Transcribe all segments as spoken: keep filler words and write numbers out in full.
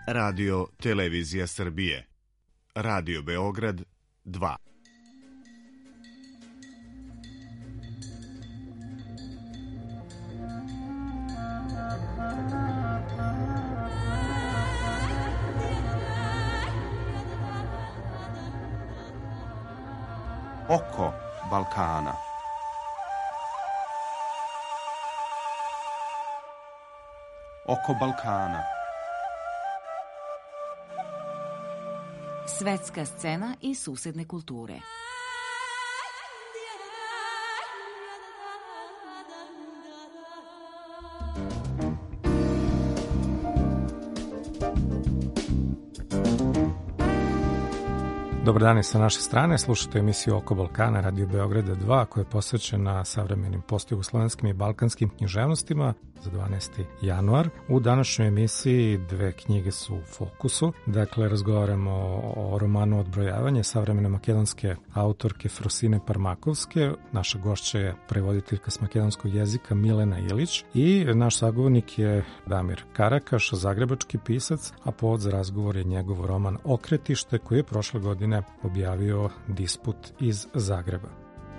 Radio Televizija Srbije. Radio Beograd dva. Oko Balkana. Oko Balkana. Svetska scena i susedne kulture. Dobar dan i sa naše strane, slušate emisiju Oko Balkana, Radio Beograda dva, koja je posvećena savremenim postjugoslovenskim i balkanskim književnostima za dvanaesti januar. U današnjoj emisiji dve knjige su u fokusu. Dakle, razgovaramo o romanu Odbrojavanje savremene makedonske autorke Frosine Parmakovske. Naša gošća je prevoditeljka s makedonskog jezika Milena Ilić i naš sagovornik je Damir Karakaš, zagrebački pisac, a povod za razgovor je njegov roman Okretište, koji je prošle godine objavio Disput iz Zagreba.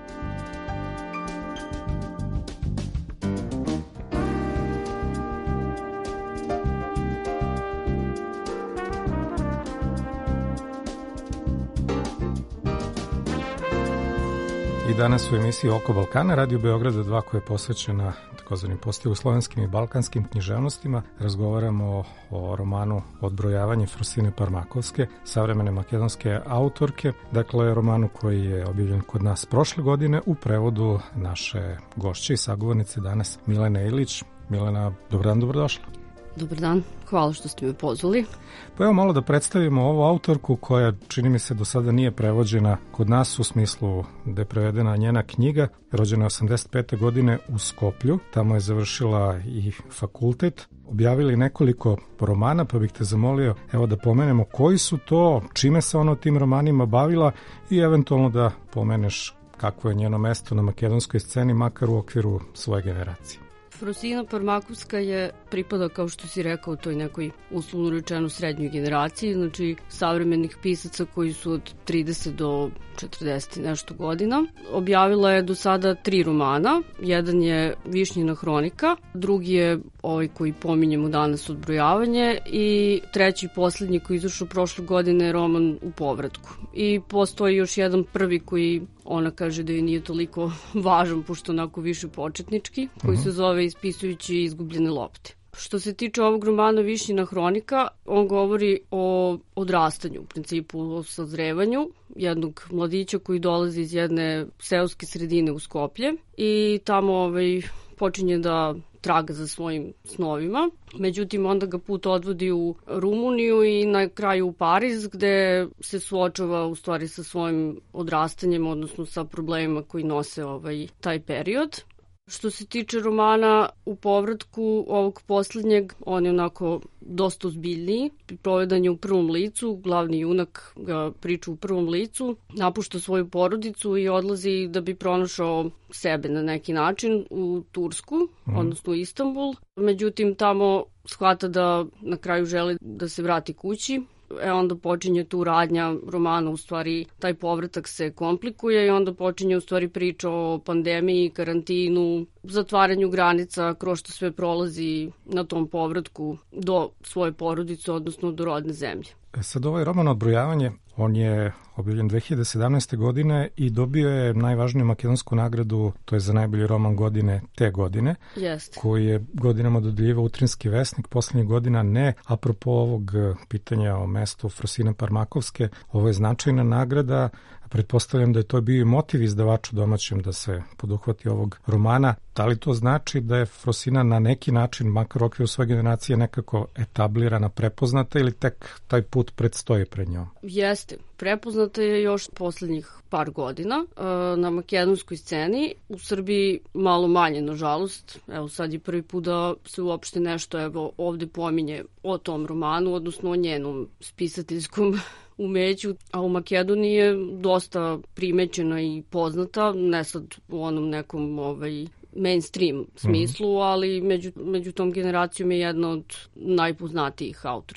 I danas u emisiji Oko Balkana, Radio Beograda dva, koja je posvećena takozvanim postjugoslovenskim i balkanskim književnostima, razgovaramo o romanu Odbrojavanje Frosine Parmakovske, savremene makedonske autorke, dakle romanu koji je objavljen kod nas prošle godine u prevodu naše gošće i sagovornice danas Milena Ilić. Milena, dobar dan, dobrodošla. Dobar dan, hvala što ste me pozvali. Pa evo malo da predstavimo ovu autorku koja, čini mi se, do sada nije prevođena kod nas u smislu da je prevedena njena knjiga. Rođena je osamdeset pete godine u Skoplju, tamo je završila i fakultet. Objavili nekoliko romana, pa bih te zamolio evo da pomenemo koji su to, čime se ona tim romanima bavila i eventualno da pomeneš kakvo je njeno mesto na makedonskoj sceni, makar u okviru svoje generacije. Frosina Parmakovska je pripada, kao što si rekao, toj nekoj uslovno rečeno srednjoj generaciji, znači savremenih pisaca koji su od trideset do četrdeset nešto godina. Objavila je do sada tri romana, jedan je Višnjina hronika, drugi je ovaj koji pominjemo danas Odbrojavanje i treći i poslednji koji izašao prošle godine je roman U povratku. I postoji još jedan prvi koji ona kaže da je nije toliko važan, pošto onako više početnički, koji se zove Ispisujući izgubljene lopte. Što se tiče ovog romana Višnjina hronika, on govori o odrastanju, u principu o sazrevanju jednog mladića koji dolazi iz jedne seoske sredine u Skoplje i tamo ovaj, počinje da traga za svojim snovima. Međutim, onda ga put odvodi u Rumuniju i na kraju u Pariz, gde se suočava u stvari sa svojim odrastanjem, odnosno sa problemima koji nose ovaj, taj period. Što se tiče romana U povratku, ovog poslednjeg, on je onako dosta ozbiljniji. Provedan je u prvom licu, glavni junak ga priča u prvom licu, napušta svoju porodicu i odlazi da bi pronašao sebe na neki način u Tursku, mm. odnosno u Istanbul. Međutim, tamo shvata da na kraju želi da se vrati kući. E onda počinje tu radnja romana, u stvari taj povratak se komplikuje i onda počinje u stvari priča o pandemiji, karantinu, zatvaranju granica, kroz što sve prolazi na tom povratku do svoje porodice, odnosno do rodne zemlje. E sad ovaj roman Odbrojavanje, on je objavljen dve hiljade sedamnaeste. godine i dobio je najvažniju makedonsku nagradu, to je za najbolji roman godine te godine, Jest. koji je godinama dodeljivao Utrinski vesnik, poslednjih godina ne. Apropo ovog pitanja o mestu Frosine Parmakovske, ovo je značajna nagrada. Pretpostavljam da je to bio i motiv izdavaču domaćem da se poduhvati ovog romana. Da li to znači da je Frosina na neki način, makar u okviru svoje generacije, nekako etablirana, prepoznata ili tek taj put predstoji pred njom? Jeste. Prepoznata je još poslednjih par godina na makedonskoj sceni. U Srbiji malo manje, nažalost. Evo sad je prvi put da se uopšte nešto evo, ovde pominje o tom romanu, odnosno o njenom spisateljskom umeću, a u Makedoniji je dosta primećena i poznata, ne sad u onom nekom ovaj, mainstream smislu, ali među, među tom generacijom je jedna od najpoznatijih autorki.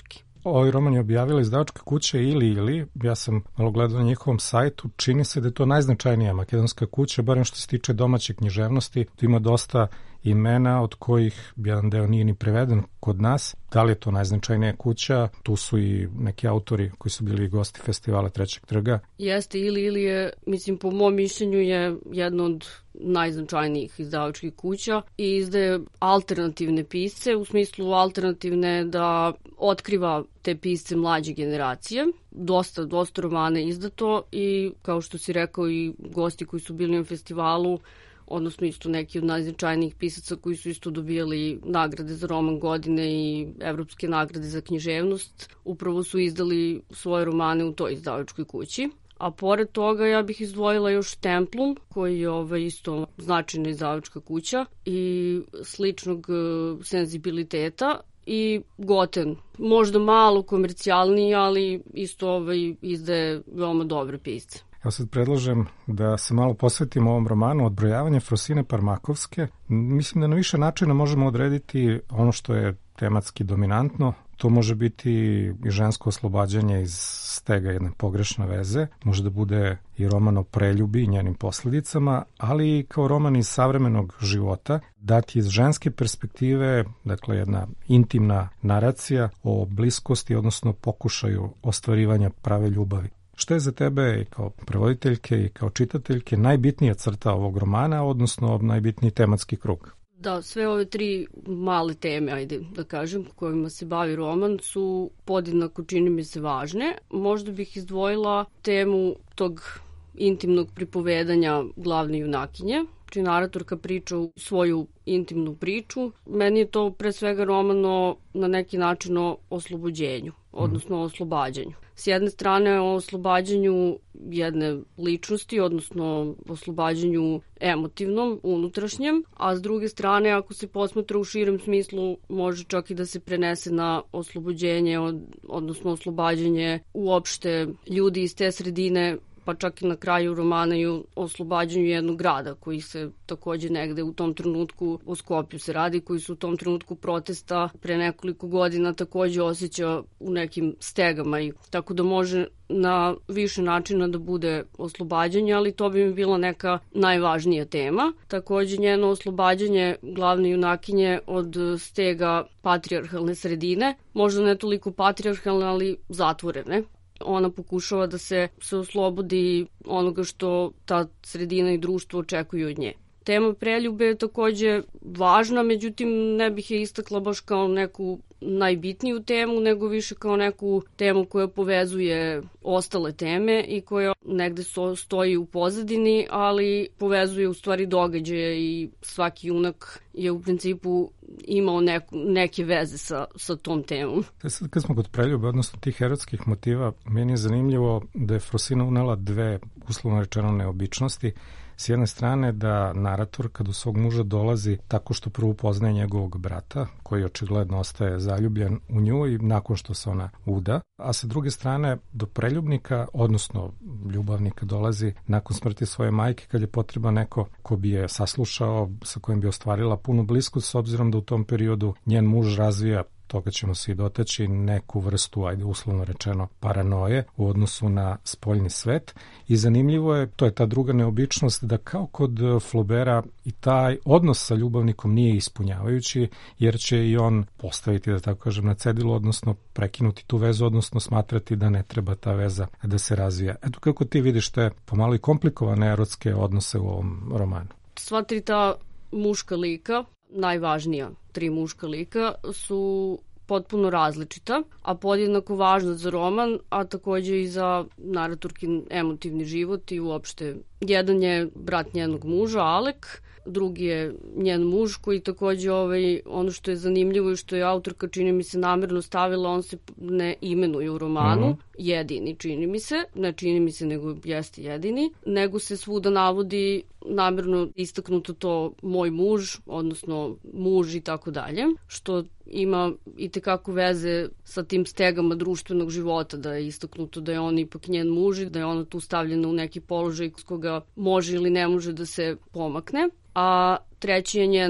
Ovaj roman je objavila izdavačka kuća Ili Ili, ja sam malo gledao na njihovom sajtu, čini se da je to najznačajnija makedonska kuća, barem što se tiče domaće književnosti, tu ima dosta imena od kojih jedan deo nije ni preveden kod nas. Da li je to najznačajnija kuća? Tu su i neki autori koji su bili gosti festivala Trećeg trga. Jeste, Ili Ili je, mislim, po mom mišljenju je jedno od najznačajnijih izdavačkih kuća i izdaje alternativne pisce, u smislu alternativne da otkriva te pisce mlađe generacije. Dosta, dosta romana izdato i, kao što si rekao, i gosti koji su bili na festivalu, odnosno isto neki od najznačajnijih pisaca koji su isto dobijali nagrade za roman godine i evropske nagrade za književnost, upravo su izdali svoje romane u toj izdavačkoj kući. A pored toga ja bih izdvojila još Templum, koji je ovaj isto značajna izdavačka kuća i sličnog senzibiliteta, i Goten, možda malo komercijalniji, ali isto ovaj izdaje veoma dobre pisce. Ja sad predlažem da se malo posvetimo ovom romanu Odbrojavanje Frosine Parmakovske. Mislim da na više načina možemo odrediti ono što je tematski dominantno. To može biti i žensko oslobađanje iz stega jedne pogrešne veze, može da bude i roman o preljubi i njenim posledicama, ali i kao roman iz savremenog života, dati iz ženske perspektive, dakle jedna intimna naracija o bliskosti, odnosno pokušaju ostvarivanja prave ljubavi. Šta je za tebe i kao prevoditeljke i kao čitateljke najbitnija crta ovog romana, odnosno najbitniji tematski krug? Da, sve ove tri male teme, ajde da kažem, kojima se bavi roman, su podjednako, čini mi se, važne. Možda bih izdvojila temu tog intimnog pripovedanja glavne junakinje, čiji naratorka priča svoju intimnu priču. Meni je to pre svega roman o, na neki način o oslobođenju, odnosno o oslobađanju. S jedne strane o oslobađanju jedne ličnosti, odnosno oslobađanju emotivnom, unutrašnjem, a s druge strane, ako se posmatra u širem smislu, može čak i da se prenese na oslobođenje, od, odnosno oslobađanje uopšte ljudi iz te sredine, pa čak i na kraju romana i o oslobađanju jednog grada koji se takođe negde u tom trenutku, o Skopju se radi, koji su u tom trenutku protesta pre nekoliko godina takođe osjeća u nekim stegama, i tako da može na više načina da bude oslobađanje, ali to bi mi bila neka najvažnija tema. Takođe njeno oslobađanje glavne junakinje od stega patrijarhalne sredine, možda ne toliko patrijarhalne, ali zatvorene. Ona pokušava da se, se oslobodi onoga što ta sredina i društvo očekuju od nje. Tema preljube je takođe važna, međutim ne bih je istakla baš kao neku najbitniju temu, nego više kao neku temu koja povezuje ostale teme i koja negde stoji u pozadini, ali povezuje u stvari događaje i svaki junak je u principu imao neku, neke veze sa, sa tom temom. Sad kad smo kod preljube, odnosno tih erotskih motiva, meni je zanimljivo da je Frosina unela dve, uslovno rečeno, neobičnosti. S jedne strane da narator kad u svog muža dolazi tako što prvo poznaje njegovog brata, koji očigledno ostaje zaljubljen u nju i nakon što se ona uda, a sa druge strane do preljubnika, odnosno ljubavnika, dolazi nakon smrti svoje majke kad je potreba neko ko bi je saslušao, sa kojim bi ostvarila punu bliskost, s obzirom da u tom periodu njen muž razvija, toga ćemo se i dotaći, neku vrstu, ajde uslovno rečeno, paranoje u odnosu na spoljni svet. I zanimljivo je, to je ta druga neobičnost, da kao kod Flaubera i taj odnos sa ljubavnikom nije ispunjavajući, jer će i on postaviti, da tako kažem, na cedilu, odnosno prekinuti tu vezu, odnosno smatrati da ne treba ta veza da se razvija. Eto kako ti vidiš te pomalo i komplikovane erotske odnose u ovom romanu. Sva tri ta muška lika, najvažnija tri muška lika, su potpuno različita, a podjednako važna za roman, a takođe i za naratorkin emotivni život i uopšte. Jedan je brat njenog muža, Alek, drugi je njen muž koji takođe, ovaj, ono što je zanimljivo i što je autorka, čini mi se, namerno stavila, on se ne imenuje u romanu, mm-hmm. jedini, čini mi se, ne čini mi se, nego jeste jedini, nego se svuda navodi namerno istaknuto to moj muž, odnosno muž i tako dalje, što ima i tekako veze sa tim stegama društvenog života, da je istaknuto da je on ipak njen muž i da je ona tu stavljena u neki položaj s koga može ili ne može da se pomakne. A treći je njen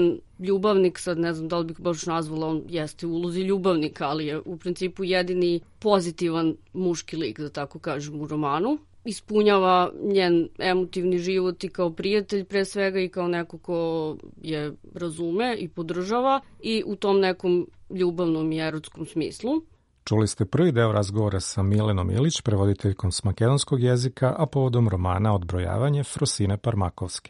ljubavnik, sad ne znam da li bih baš nazvala, on jeste u ulozi ljubavnika, ali je u principu jedini pozitivan muški lik, da tako kažem, u romanu. Ispunjava njen emotivni život i kao prijatelj pre svega i kao neko ko je razume i podržava i u tom nekom ljubavnom i erotskom smislu. Čuli ste prvi deo razgovora sa Milenom Ilić, prevoditeljkom s makedonskog jezika, a povodom romana Odbrojavanje Frosine Parmakovske.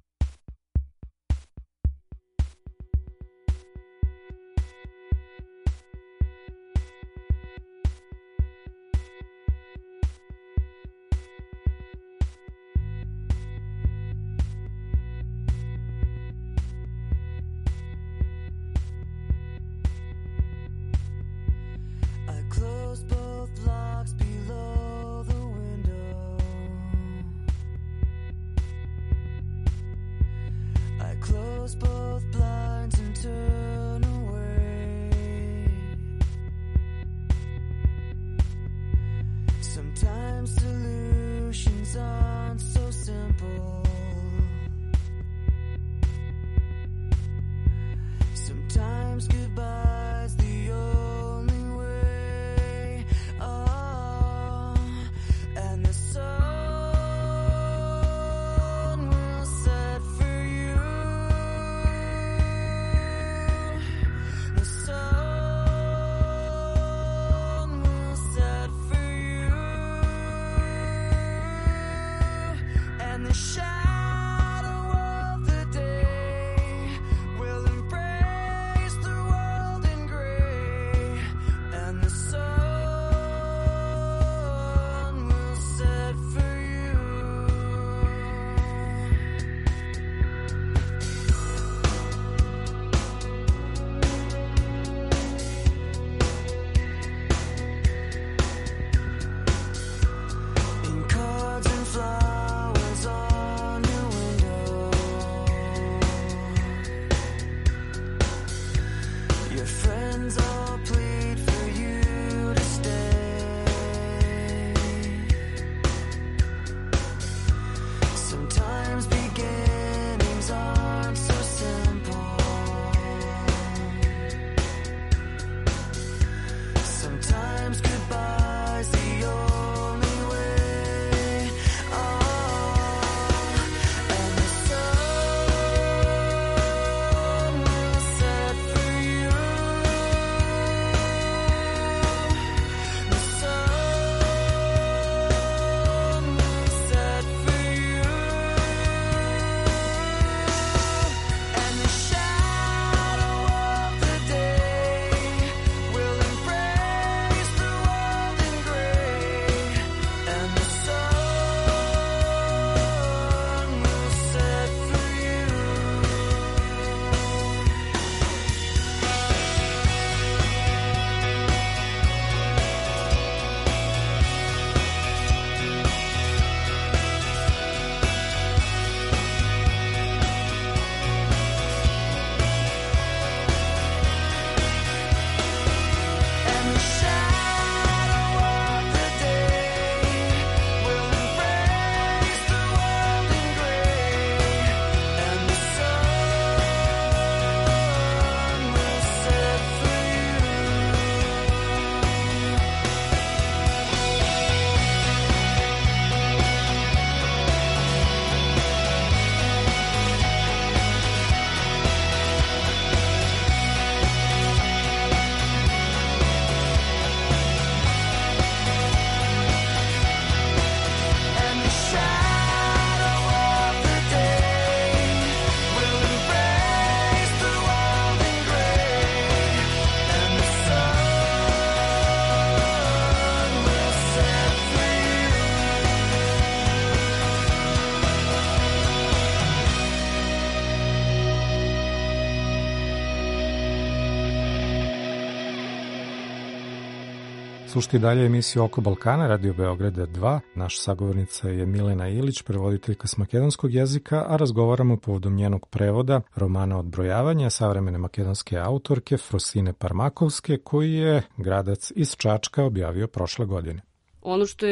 Slušajte dalje emisiju Oko Balkana, Radio Beograda dva. Naša sagovornica je Milena Ilić, prevoditeljka s makedonskog jezika, a razgovaramo povodom njenog prevoda romana Odbrojavanja savremene makedonske autorke Frosine Parmakovske, koji je Gradac iz Čačka objavio prošle godine. Ono što je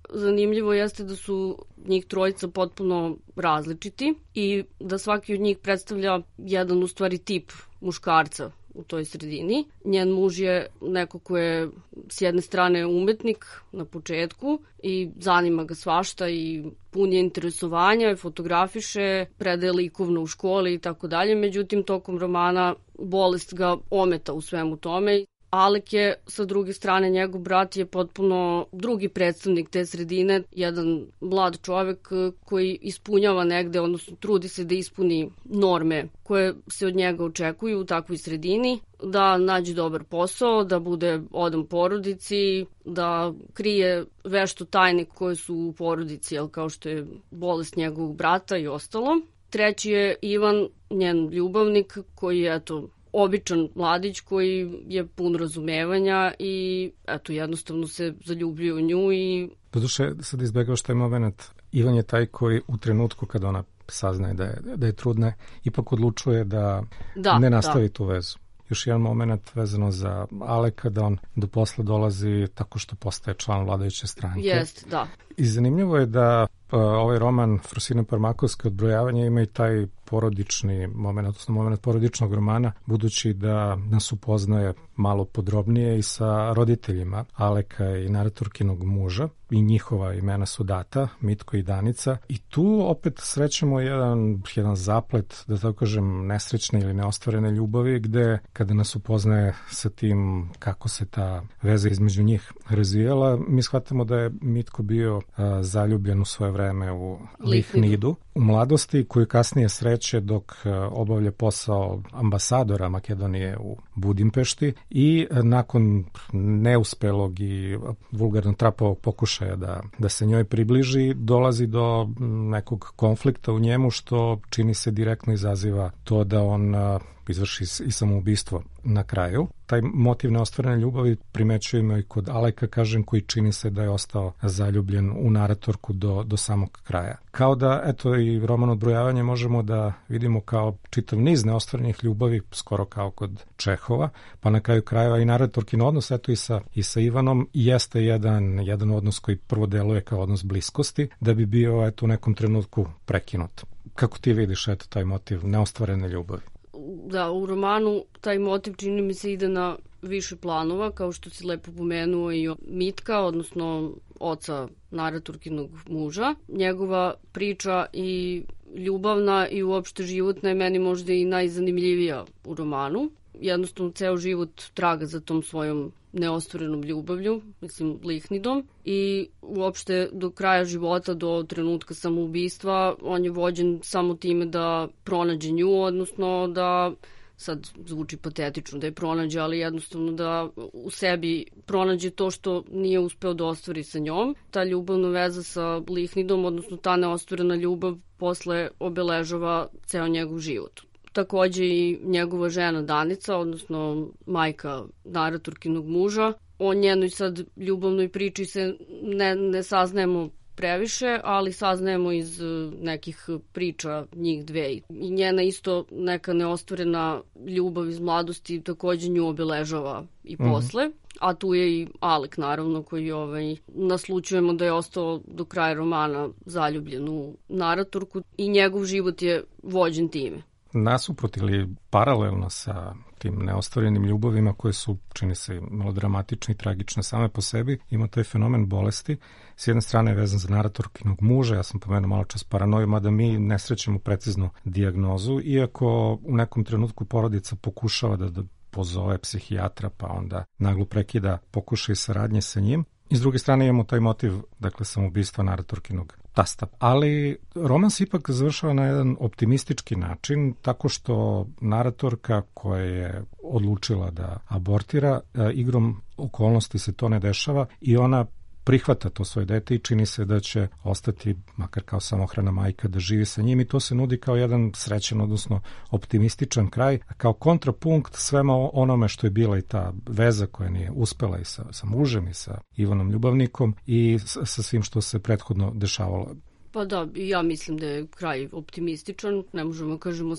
zanimljivo jeste da su njih trojica potpuno različiti i da svaki od njih predstavlja jedan u stvari tip muškarca u toj sredini. Njen muž je neko ko je s jedne strane umetnik na početku i zanima ga svašta i pun je interesovanja i fotografiše, predaje likovno u školi i tako dalje. Međutim, tokom romana bolest ga ometa u svemu tome. Alek je, sa druge strane, njegov brat je potpuno drugi predstavnik te sredine, jedan mlad čovek koji ispunjava negde, odnosno trudi se da ispuni norme koje se od njega očekuju u takvoj sredini, da nađe dobar posao, da bude odan porodici, da krije vešto tajne koje su u porodici, jel, kao što je bolest njegovog brata i ostalo. Treći je Ivan, njen ljubavnik, koji je, eto, običan mladić koji je pun razumevanja i eto, jednostavno se zaljubljuje u nju i... Doduše, sad izbjegavaš taj moment. Ivan je taj koji u trenutku kada ona saznaje da je, da je trudna, ipak odlučuje da, da ne nastavi da. tu vezu. Još jedan moment vezano za Aleka, da on do posla dolazi tako što postaje član vladajuće stranke. Jest, da. I zanimljivo je da uh, ovaj roman Frosine Parmakovske Odbrojavanje ima i taj porodični moment, odnosno moment porodičnog romana, budući da nas upoznaje malo podrobnije i sa roditeljima Aleka i naratorkinog muža i njihova imena su data, Mitko i Danica. I tu opet srećemo jedan, jedan zaplet, da tako kažem, nesrećne ili neostvarene ljubavi, gde kada nas upoznaje sa tim kako se ta veza između njih razvijela, mi shvatamo da je Mitko bio a, zaljubljen u svoje vreme u Lihnidu, u mladosti, koju kasnije sreće dok obavlja posao ambasadora Makedonije u Budimpešti i nakon neuspelog i vulgarno trapavog pokušaja da, da se njoj približi, dolazi do nekog konflikta u njemu, što čini se direktno izaziva to da on izvrši i samoubistvo na kraju. Taj motiv neostvarene ljubavi primećujemo i kod Aleka, kažem, koji čini se da je ostao zaljubljen u naratorku do, do samog kraja. Kao da, eto, i roman Odbrojavanje možemo da vidimo kao čitav niz neostvarenih ljubavi, skoro kao kod Čehova, pa na kraju krajeva i naratorkin odnos, eto i sa, i sa Ivanom, jeste jedan, jedan odnos koji prvo deluje kao odnos bliskosti, da bi bio, eto, u nekom trenutku prekinut. Kako ti vidiš, eto, taj motiv neostvarene ljubavi? Da, u romanu taj motiv čini mi se ide na više planova, kao što si lepo pomenuo i Mitka, odnosno oca naratorkinog muža. Njegova priča i ljubavna i uopšte životna je meni možda i najzanimljivija u romanu. Jednostavno, ceo život traga za tom svojom neostvarenom ljubavlju, mislim, Lihnidom, i uopšte do kraja života, do trenutka samoubistva, on je vođen samo time da pronađe nju, odnosno da, sad zvuči patetično da je pronađe, ali jednostavno da u sebi pronađe to što nije uspeo da ostvari sa njom. Ta ljubavna veza sa Lihnidom, odnosno ta neostvarena ljubav, posle obeležava ceo njegov život. Takođe i njegova žena Danica, odnosno majka naratorkinog muža. O njenoj sad ljubavnoj priči se ne, ne saznajemo previše, ali saznajemo iz nekih priča njih dve. I njena isto neka neostvarena ljubav iz mladosti takođe nju obeležava i posle. Mm. A tu je i Alek, naravno, koji ovaj, naslučujemo da je ostao do kraja romana zaljubljen u naratorku i njegov život je vođen time. Nasuprot ili paralelno sa tim neostvarenim ljubavima koje su, čini se, melodramatične i tragične same po sebi, ima taj fenomen bolesti. S jedne strane je vezan za naratorkinog muža, ja sam pomenuo malo čas paranoju, mada mi ne srećemo preciznu dijagnozu, iako u nekom trenutku porodica pokušava da, da pozove psihijatra, pa onda naglo prekida pokušaj saradnje sa njim. I s druge strane imamo taj motiv, dakle, samoubistva naratorkinog tasta. Ali roman se ipak završava na jedan optimistički način, tako što naratorka koja je odlučila da abortira, igrom okolnosti se to ne dešava i ona prihvata to svoje dete i čini se da će ostati, makar kao samohrana majka, da živi sa njim i to se nudi kao jedan srećan, odnosno optimističan kraj, kao kontrapunkt svema onome što je bila i ta veza koja nije uspela i sa, sa mužem i sa Ivanom ljubavnikom i sa, sa svim što se prethodno dešavalo. Pa da, ja mislim da je kraj optimističan, ne možemo kažemo sad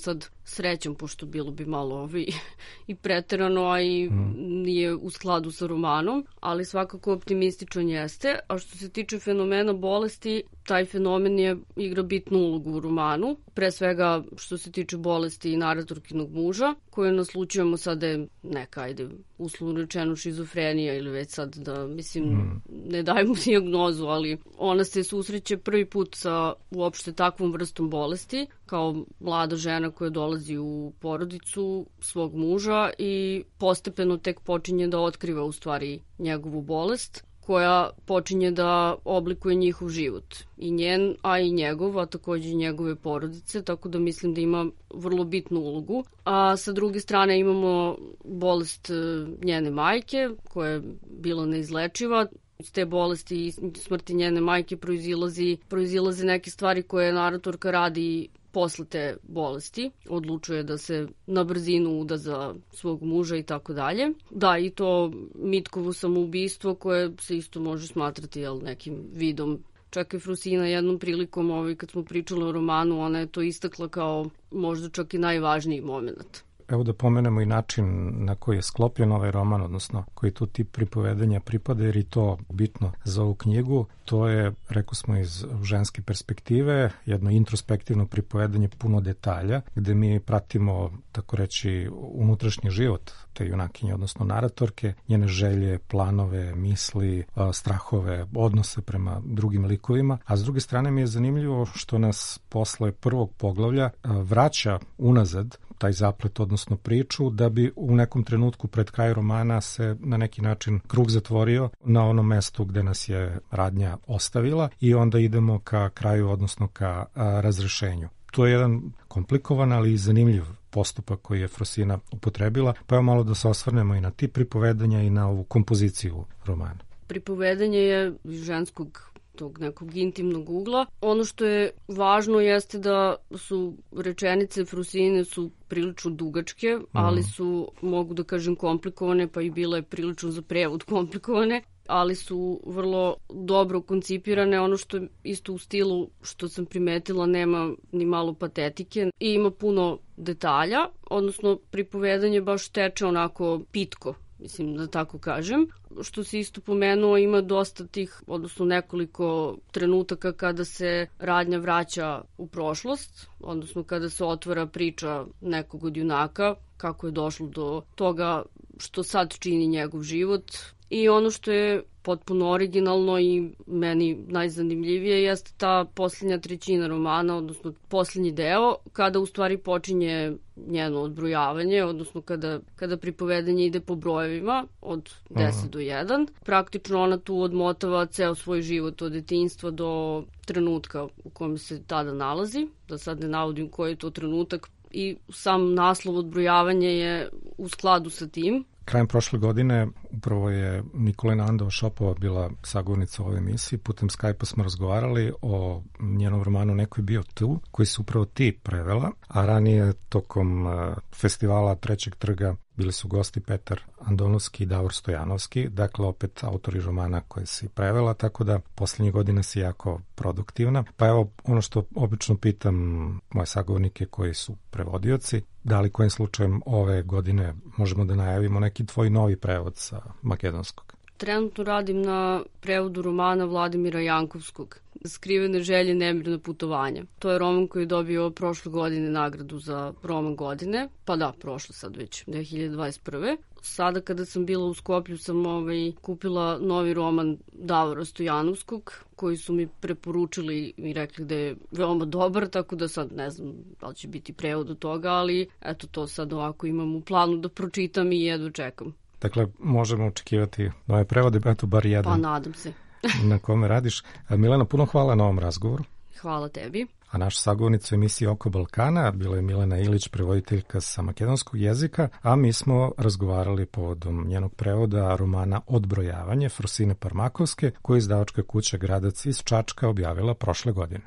srećom, pošto bilo bi malo ovi i preterano, a i mm. nije u skladu sa romanom, ali svakako optimističan jeste. A što se tiče fenomena bolesti, taj fenomen je igra bitnu ulogu u romanu. Pre svega što se tiče bolesti naratorkinog muža, koju naslučujemo sada je neka, ajde, uslovno rečeno šizofrenija ili već sad da, mislim, mm. ne dajemo dijagnozu, ali ona se susreće prvi put sa uopšte takvom vrstom bolesti, kao mlada žena koja dolazi u porodicu svog muža i postepeno tek počinje da otkriva u stvari njegovu bolest, koja počinje da oblikuje njihov život. I njen, a i njegov, a takođe i njegove porodice, tako da mislim da ima vrlo bitnu ulogu. A sa druge strane imamo bolest njene majke, koja je bila neizlečiva. Iz te bolesti i smrti njene majke proizilazi, proizilaze neke stvari koje naratorka radi posle te bolesti. Odlučuje da se na brzinu uda za svog muža i tako dalje. Da, i to Mitkovo samoubistvo koje se isto može smatrati jel, nekim vidom. Čak i Frusina jednom prilikom, ovaj, kad smo pričali o romanu, ona je to istakla kao možda čak i najvažniji moment. Evo da pomenemo i način na koji je sklopljen ovaj roman, odnosno koji tu tip pripovedanja pripada, jer i to bitno za ovu knjigu. To je, rekao smo, iz ženske perspektive, jedno introspektivno pripovedanje puno detalja, gde mi pratimo, tako reći, unutrašnji život te junakinje, odnosno naratorke, njene želje, planove, misli, strahove, odnose prema drugim likovima. A s druge strane mi je zanimljivo što nas posle prvog poglavlja vraća unazad taj zaplet, odnosno priču, da bi u nekom trenutku pred kraj romana se na neki način krug zatvorio na onom mestu gde nas je radnja ostavila i onda idemo ka kraju, odnosno ka a, razrešenju. To je jedan komplikovan, ali i zanimljiv postupak koji je Frosina upotrebila, pa evo malo da se osvrnemo i na tip pripovedanja i na ovu kompoziciju romana. Pripovedanje je iz ženskog tog nekog intimnog ugla. Ono što je važno jeste da su rečenice Frusine su prilično dugačke, mm. ali su, mogu da kažem, komplikovane, pa i bile prilično za prevod komplikovane, ali su vrlo dobro koncipirane. Ono što je isto u stilu, što sam primetila, nema ni malo patetike i ima puno detalja, odnosno pripovedanje baš teče onako pitko, mislim da tako kažem. Što se isto pomenuo, ima dosta tih, odnosno nekoliko trenutaka kada se radnja vraća u prošlost, odnosno kada se otvara priča nekog od junaka, kako je došlo do toga što sad čini njegov život. I ono što je potpuno originalno i meni najzanimljivije jeste ta posljednja trećina romana, odnosno posljednji deo, kada u stvari počinje njeno odbrojavanje, odnosno kada, kada pripovedanje ide po brojevima od deset Aha. do jedan. Praktično ona tu odmotava ceo svoj život od detinjstva do trenutka u kojem se tada nalazi, da sad ne navodim koji je to trenutak, i sam naslov odbrojavanje je u skladu sa tim. Krajem prošle godine upravo je Nikolina Andova-Šopova bila sagovornica u ovoj emisiji. Putem Skype-a smo razgovarali o njenom romanu Neko je bio tu, koji su upravo ti prevela, a ranije tokom festivala Trećeg trga bili su gosti Petar Andonovski i Davor Stojanovski, dakle opet autori romana koje si prevela, tako da poslednjih godina si jako produktivna. Pa evo, ono što obično pitam moje sagovornike koji su prevodioci, da li kojim slučajem ove godine možemo da najavimo neki tvoj novi prevod sa makedonskog? Trenutno radim na prevodu romana Vladimira Jankovskog, Skrivene želje, nemirna putovanja. To je roman koji je dobio prošle godine nagradu za roman godine, pa da, prošle sad već, dve hiljade dvadeset prve. Sada kada sam bila u Skoplju sam ovaj, kupila novi roman Davora Stojanovskog, koji su mi preporučili i rekli da je veoma dobar, tako da sad ne znam da li će biti prevod od toga, ali eto to sad ovako imam u planu da pročitam i jedva čekam. Dakle, možemo očekivati nove prevode, eto bar jedan. Pa nadam se. Na kome radiš. Milena, puno hvala na ovom razgovoru. Hvala tebi. A naša sagovornica u emisiji Oko Balkana bila je Milena Ilić, prevoditeljka sa makedonskog jezika, a mi smo razgovarali povodom njenog prevoda romana Odbrojavanje Frosine Parmakovske, koju izdavačka kuća Gradac iz Čačka objavila prošle godine.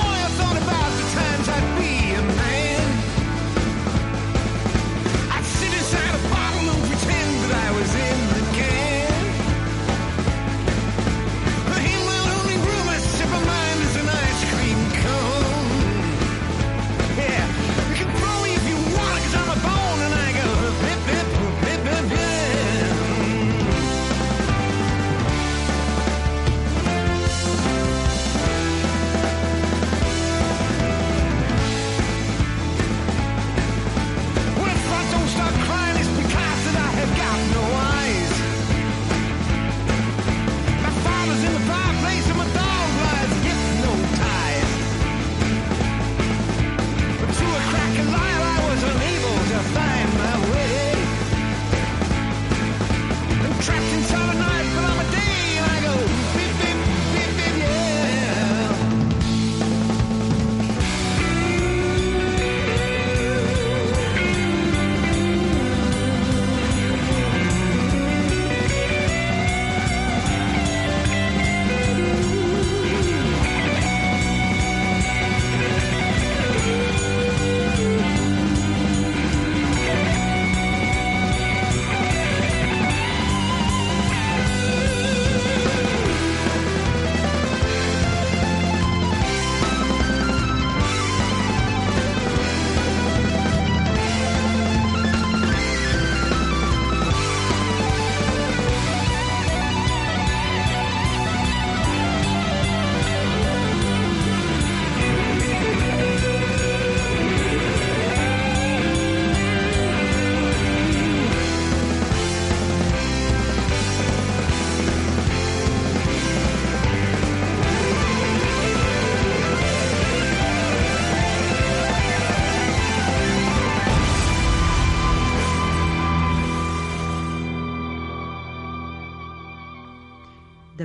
Sit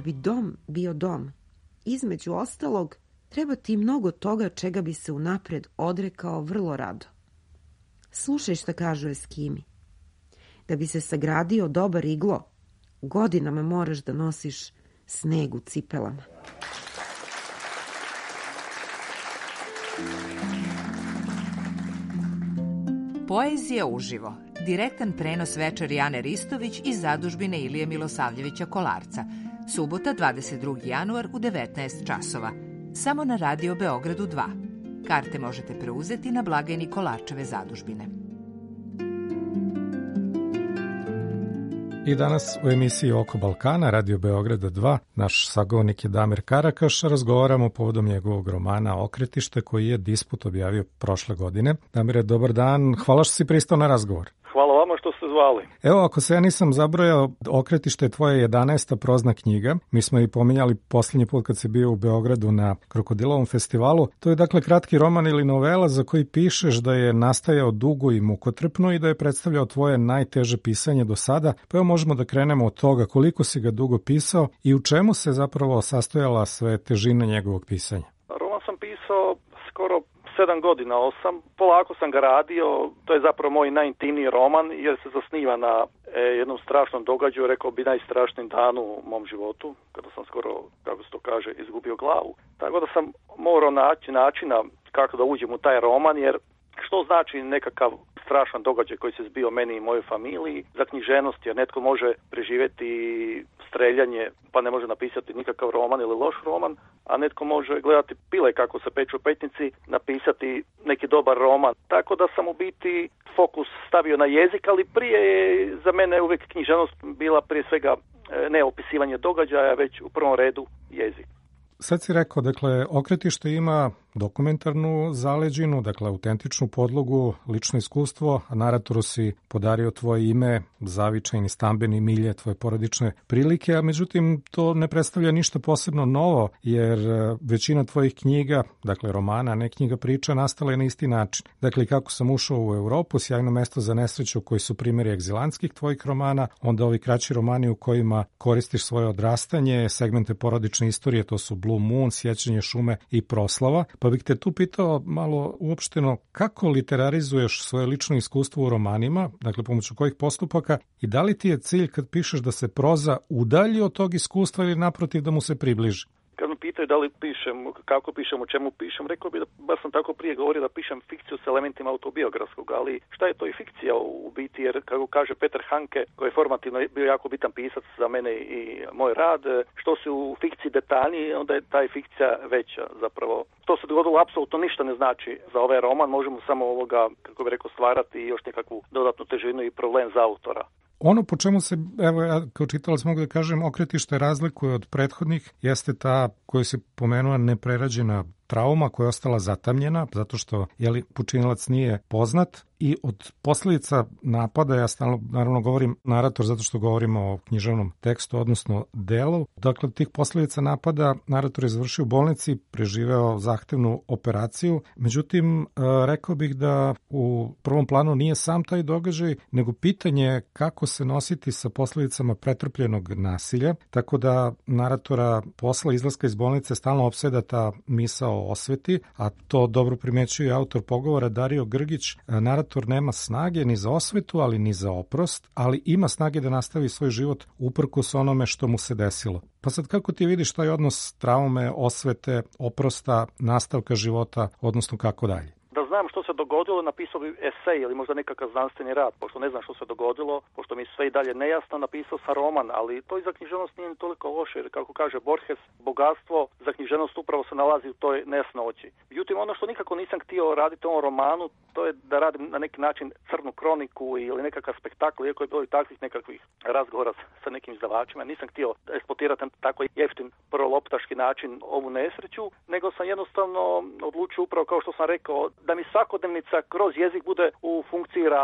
bi dom bio dom, između ostalog, treba ti mnogo toga čega bi se unapred odrekao vrlo rado. Slušaj šta kažu Eskimi. Da bi se sagradio dobar iglo, godinama moraš da nosiš sneg u cipelama. Poezija uživo. Direktan prenos večeri Ane Ristović iz zadužbine Ilije Milosavljevića Kolarca. Subota, dvadeset drugi januar u devetnaest časova. Samo na Radio Beogradu dva. Karte možete preuzeti na blagajni Kolarčeve zadužbine. I danas u emisiji Oko Balkana, Radio Beograda dva, naš sagovornik je Damir Karakaš, razgovaramo povodom njegovog romana Okretište, koji je Disput objavio prošle godine. Damire, dobar dan, hvala što si pristao na razgovor. Hvala vama što ste zvali. Evo, ako se ja nisam zabrojao, Okretište je tvoja jedanaesta prozna knjiga. Mi smo i pominjali posljednji put kad si bio u Beogradu na Krokodilovom festivalu. To je dakle kratki roman ili novela za koji pišeš da je nastajao dugo i mukotrpno i da je predstavljao tvoje najteže pisanje do sada. Pa evo možemo da krenemo od toga koliko si ga dugo pisao i u čemu se zapravo sastojala sve težina njegovog pisanja. Roman sam pisao skoro sedam godina, osam. Polako sam ga radio, to je zapravo moj najintimniji roman jer se zasniva na e, jednom strašnom događaju, rekao bi najstrašnijim danu u mom životu, kada sam skoro, kako se to kaže, izgubio glavu. Tako da sam morao naći načina kako da uđem u taj roman, jer što znači nekakav strašan događaj koji se zbio meni i mojoj familiji za književnost, jer netko može preživjeti streljanje pa ne može napisati nikakav roman ili loš roman, a netko može gledati pile kako se peču petnici, napisati neki dobar roman. Tako da sam u biti fokus stavio na jezik, ali prije je za mene uvijek književnost bila prije svega ne opisivanje događaja, već u prvom redu jezik. Sad si rekao, dakle, Okretište ima dokumentarnu zaleđinu, dakle, autentičnu podlogu, lično iskustvo, a naratoru si podario tvoje ime, zavičajni stambeni milje, tvoje porodične prilike, a međutim, to ne predstavlja ništa posebno novo, jer većina tvojih knjiga, dakle, romana, a ne knjiga priča, nastala je na isti način. Dakle, kako sam ušao u Evropu, Sjajno mesto za nesreću, koji su primjeri egzilantskih tvojih romana, onda ovi kraći romani u kojima koristiš svoje odrastanje, segmente porodične istorije, to su Blue Moon, Sjećanje šume i Proslava. Pa bih te tu pitao malo uopšteno kako literarizuješ svoje lično iskustvo u romanima, dakle pomoću kojih postupaka, i da li ti je cilj kad pišeš da se proza udalji od tog iskustva ili naprotiv da mu se približi? Kad me pitaju da li pišem, kako pišem, o čemu pišem, rekao bi da baš sam tako prije govorio da pišem fikciju s elementima autobiografskog, ali šta je to i fikcija u biti, jer kako kaže Peter Hanke, koji je formativno bio jako bitan pisac za mene i moj rad, što se u fikciji detaljniji, onda je taj fikcija veća zapravo. To se dogodilo apsolutno ništa ne znači za ovaj roman, možemo samo ovoga, kako bi rekao, stvarati još nekakvu dodatnu težinu i problem za autora. Ono po čemu se, evo ja kao čitalac mogu da kažem, Okretište razlikuje od prethodnih, jeste ta koju si pomenula neprerađena trauma koja je ostala zatamnjena, zato što jeli, počinilac nije poznat, i od posljedica napada, ja stalno naravno govorim narator zato što govorimo o književnom tekstu, odnosno delu, dakle tih posljedica napada narator je završio u bolnici, preživeo zahtevnu operaciju, međutim rekao bih da u prvom planu nije sam taj događaj, nego pitanje kako se nositi sa posljedicama pretrpljenog nasilja, tako da naratora posla izlaska iz bolnice stalno opseda ta misao o osveti, a to dobro primećuje autor pogovora Dario Grgić. Narator nema snage ni za osvetu, ali ni za oprost, ali ima snage da nastavi svoj život uprkos onome što mu se desilo. Pa sad kako ti vidiš taj odnos traume, osvete, oprosta, nastavka života, odnosno kako dalje? Da znam što se dogodilo, napisao bi esej ili možda nekakav znanstveni rad, pošto ne znam što se dogodilo, pošto mi je sve i dalje nejasno, napisao sam roman, ali to i za književnost nije toliko loše, jer kako kaže Borges, bogatstvo za književnost upravo se nalazi u toj nejasnoći. Međutim, ono što nikako nisam htio raditi u ovom romanu, to je da radim na neki način crnu kroniku ili nekakav spektakl, iako je bilo i takvih nekakvih razgovora sa nekim izdavačima. Nisam htio eksploatirati na tako jeftin proloptaški način ovu nesreću, nego sam jednostavno odlučio upravo, kao što sam rekao, da mi svakodnevnica kroz jezik bude u funkciji radnje.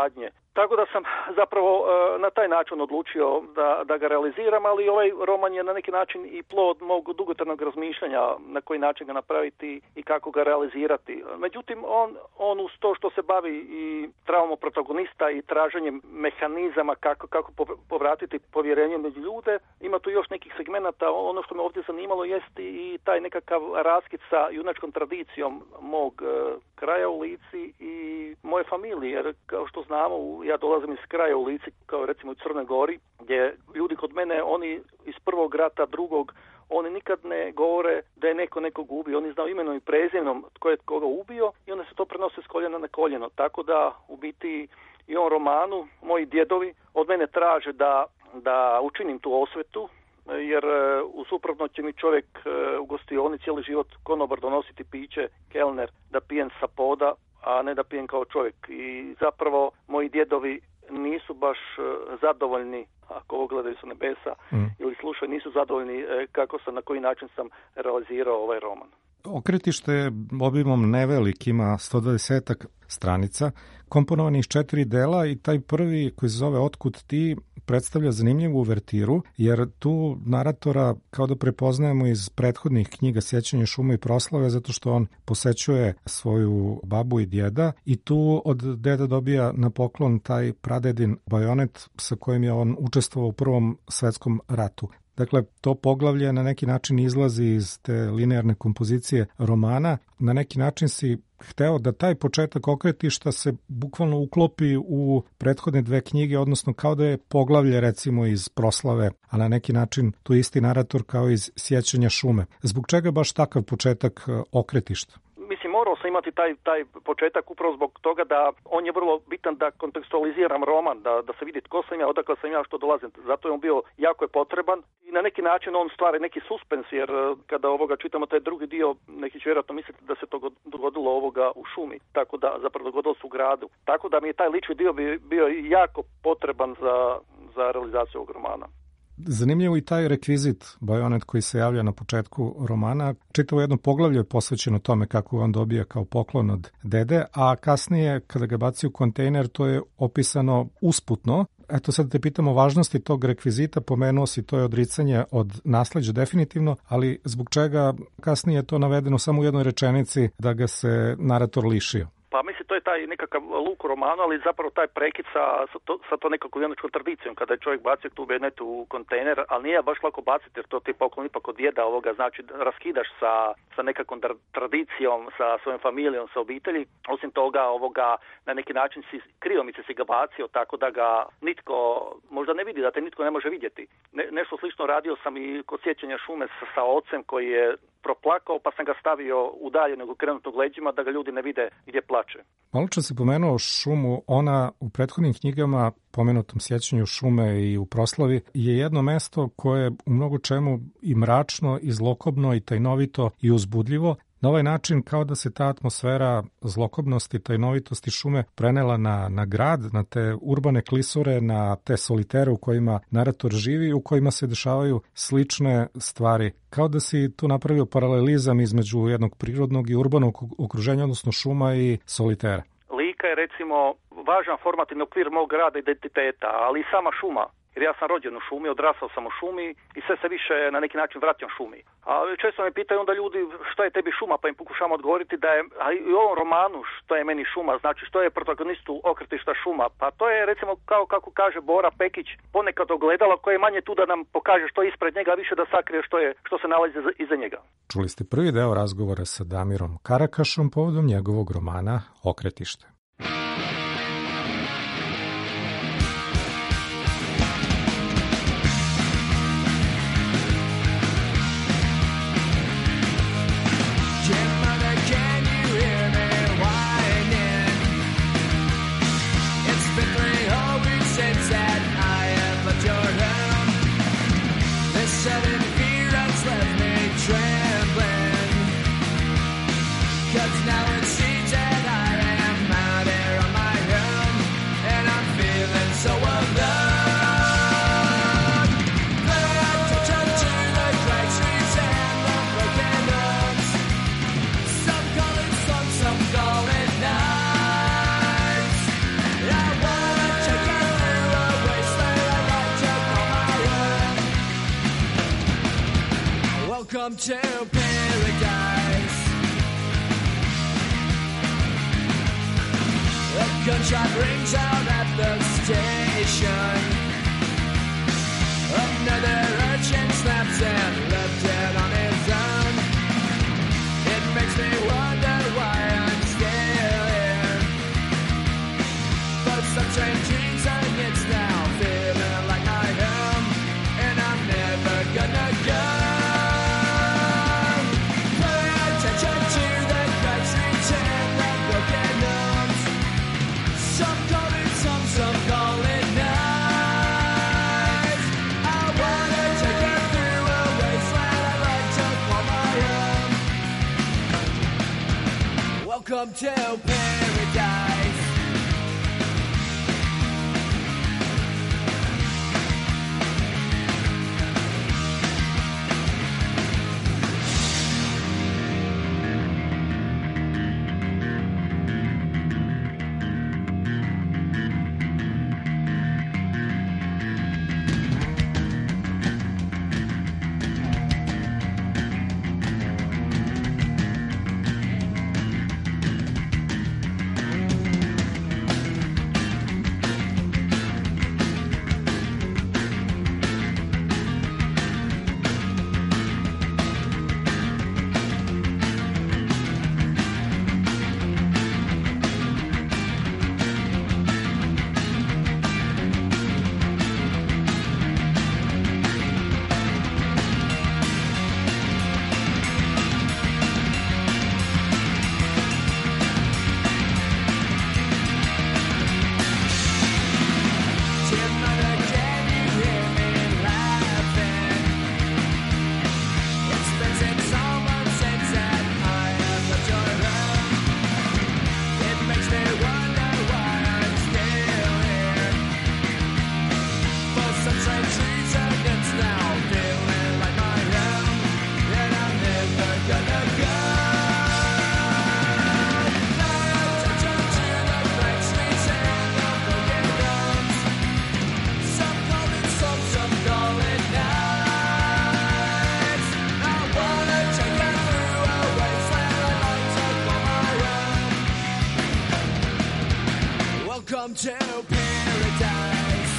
Tako da sam zapravo na taj način odlučio da, da ga realiziram, ali ovaj roman je na neki način i plod mog dugotrajnog razmišljanja na koji način ga napraviti i kako ga realizirati. Međutim, on, on uz to što se bavi i traumom protagonista i traženjem mehanizama kako, kako povratiti povjerenje među ljude, ima tu još nekih segmenata. Ono što me ovdje zanimalo jest i taj nekakav raskid sa junačkom tradicijom mog kraja u Lici i moje familije, jer kao što znamo, ja dolazim iz kraja u Lici, kao recimo u Crnoj Gori, gdje ljudi kod mene, oni iz prvog rata, drugog, oni nikad ne govore da je neko nekog ubio. Oni znaju imenom i prezimenom tko je koga ubio i onda se to prenose s koljena na koljeno. Tako da u biti i on romanu, moji djedovi od mene traže da, da učinim tu osvetu, jer u suprotno će mi čovjek u gostioni cijeli život konobar donositi piće, kelner, da pijem sa poda, a ne da pijem kao čovjek. I zapravo moji djedovi nisu baš zadovoljni, ako ovo gledaju sa nebesa mm. ili slušaju, nisu zadovoljni kako sam, na koji način sam realizirao ovaj roman. Okretište je obimom nevelik, ima sto dvadeset stranica, komponovan iz četiri dela i taj prvi koji se zove Otkud ti predstavlja zanimljivu uvertiru, jer tu naratora kao da prepoznajemo iz prethodnih knjiga Sjećanje šume i proslave, zato što on posećuje svoju babu i djeda i tu od deda dobija na poklon taj pradedin bajonet sa kojim je on učestvovao u Prvom svetskom ratu. Dakle, to poglavlje na neki način izlazi iz te linearne kompozicije romana. Na neki način si hteo da taj početak okretišta se bukvalno uklopi u prethodne dve knjige, odnosno kao da je poglavlje recimo iz proslave, a na neki način tu isti narator kao iz Sjećanja šume. Zbog čega baš takav početak okretišta? Mislim, morao sam imati taj, taj početak upravo zbog toga da on je vrlo bitan da kontekstualiziram roman, da, da se vidi tko sam ja, odakle sam ja, što dolazim. Zato je on bio jako je potreban i na neki način on stvara neki suspens, jer kada ovoga čitamo taj drugi dio, neki će vjerojatno misliti da se to dogodilo ovoga u šumi, tako da zapravo dogodilo se u gradu. Tako da mi je taj lični dio bi, bio jako potreban za, za realizaciju ovog romana. Zanimljivo i taj rekvizit bajonet koji se javlja na početku romana. Čitavo jedno poglavlje je posvećeno tome kako on dobija kao poklon od dede, a kasnije kada ga baci u kontejner to je opisano usputno. Eto sad te pitamo o važnosti tog rekvizita, pomenuo si to je odricanje od nasleđa definitivno, ali zbog čega kasnije je to navedeno samo u jednoj rečenici da ga se narator lišio? Pa mislim, to je taj nekakav luk u romanu, ali zapravo taj prekid sa, sa, to, sa to nekakvom junačkom tradicijom, kada je čovjek bacio tu benetu u kontejner, ali nije baš lako baciti, jer to ti poklon ipak od djeda ovoga, znači raskidaš sa, sa nekakvom tradicijom, sa svojom familijom, sa obitelji. Osim toga, ovoga, na neki način si, kriomice si ga bacio, tako da ga nitko možda ne vidi, da te nitko ne može vidjeti. Ne, nešto slično radio sam i kod Sjećanja šume sa, sa ocem koji je proplakao, pa sam ga stavio udaljenog okrenutog leđima da ga ljudi ne vide gdje plače. Malo čas si pomenuo šumu, ona u prethodnim knjigama, pomenutom Sjećanju šume i u proslavi, je jedno mesto koje je u mnogo čemu i mračno, i zlokobno, i tajnovito, i uzbudljivo. Na ovaj način kao da se ta atmosfera zlokobnosti, tajnovitosti šume prenela na, na grad, na te urbane klisure, na te solitere u kojima narator živi, u kojima se dešavaju slične stvari. Kao da si tu napravio paralelizam između jednog prirodnog i urbanog okruženja, odnosno šuma i solitera. Lika je recimo važan formativni okvir mog grada identiteta, ali i sama šuma. Jer ja sam rođen u šumi, odrasao sam u šumi i sve se više na neki način vraćam šumi. A često me pitaju onda ljudi što je tebi šuma, pa im pokušam odgovoriti da je, a i u ovom romanu što je meni šuma, znači što je protagonistu okretišta šuma. Pa to je recimo kao kako kaže Bora Pekić, ponekad ogledalo koje je manje tu da nam pokaže što je ispred njega, više da sakrije što je što se nalazi iza njega. Čuli ste prvi deo razgovora sa Damirom Karakašom povodom njegovog romana Okretište. Now it seems that I am out. Welcome to paradise. A gunshot rings out at the station. Another urchin snaps and left dead on his own. It makes me wonder why I'm still here. But some strange reason it's now feeling like my home, and I'm never gonna go. Pay attention to the cracks, return the broken homes. Some call it some, some call it nice. I wanna take you through a wasteland I like to call my home. Welcome to paradise. Welcome to paradise.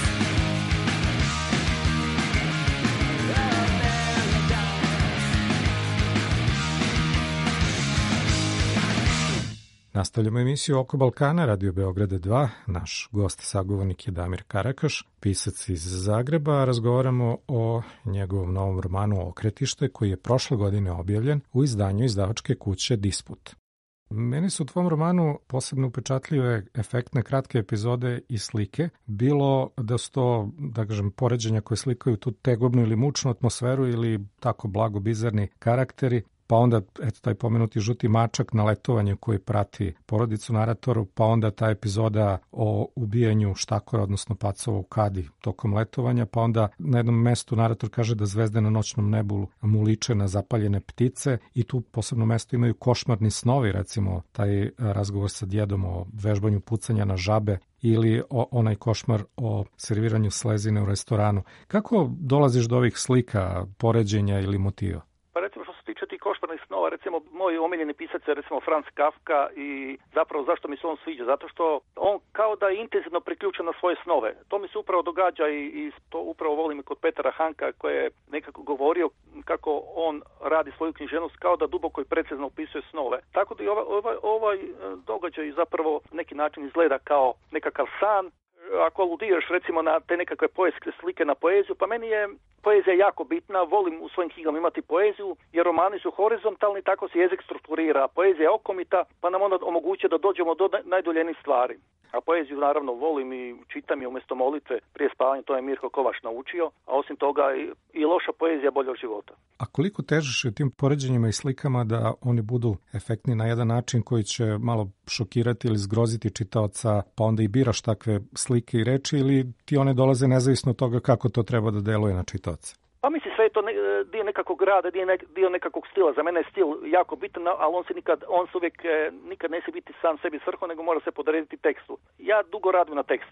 Nastavljamo emisiju Oko Balkana, Radio Beograda dva. Naš gost sagovornik je Damir Karakaš, pisac iz Zagreba. Razgovaramo o njegovom novom romanu Okretište, koji je prošle godine objavljen u izdanju izdavačke kuće Disput. Meni su u tvom romanu posebno upečatljive efektne kratke epizode i slike, bilo da su to, da kažem, poređenja koje slikaju tu tegobnu ili mučnu atmosferu ili tako blago bizarni karakteri, pa onda eto taj pomenuti žuti mačak na letovanju koji prati porodicu naratoru, pa onda ta epizoda o ubijanju štakora, odnosno pacova u kadi tokom letovanja, pa onda na jednom mestu narator kaže da zvezde na noćnom nebu mu liče na zapaljene ptice i tu posebno mesto imaju košmarni snovi, recimo taj razgovor sa djedom o vežbanju pucanja na žabe ili o, onaj košmar o serviranju slezine u restoranu. Kako dolaziš do ovih slika, poređenja ili motiva? Pa recimo što se tiče tih košmarnih snova, recimo moj omiljeni pisac je recimo Franz Kafka i zapravo zašto mi se on sviđa? Zato što on kao da je intenzivno priključen na svoje snove. To mi se upravo događa i, i to upravo volim i kod Petera Hanka koji je nekako govorio kako on radi svoju književnost kao da duboko i precizno opisuje snove. Tako da i ovaj, ovaj, ovaj događaj zapravo neki način izgleda kao nekakav san. Ako aludiraš recimo na te nekakve poetske slike na poeziju, pa meni je poezija jako bitna, volim u svojim knjigama imati poeziju, jer romani su horizontalni, tako se jezik strukturira, poezija je okomita, pa nam onda omogućuje da dođemo do najdoljenih stvari. A poeziju naravno volim i čitam je umjesto molitve prije spavanja, to je Mirko Kovač naučio, a osim toga i, i loša poezija bolja od života. A koliko težiš u tim poređenjima i slikama da oni budu efektni na jedan način koji će malo šokirati ili zgroziti čitaoca, pa onda i biraš takve slike i reči, ili ti one dolaze nezavisno od toga kako to treba da deluje na čitaoca? Pa mislim, sve je to ne, dio nekakvog rada, dio, ne, dio nekakvog stila. Za mene je stil jako bitan, ali on se nikad, on se uvijek nikad ne se biti sam sebi svrho, nego mora se podrediti tekstu. Ja dugo radim na tekstu.